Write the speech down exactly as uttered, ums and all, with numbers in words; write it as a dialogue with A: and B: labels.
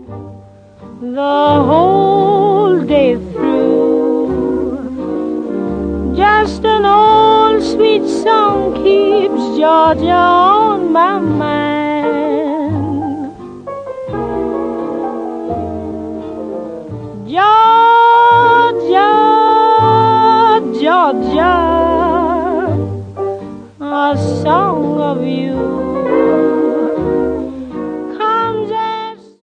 A: the whole day through. Just an old sweet song keeps Georgia on my mind. Georgia, Georgia, a song of you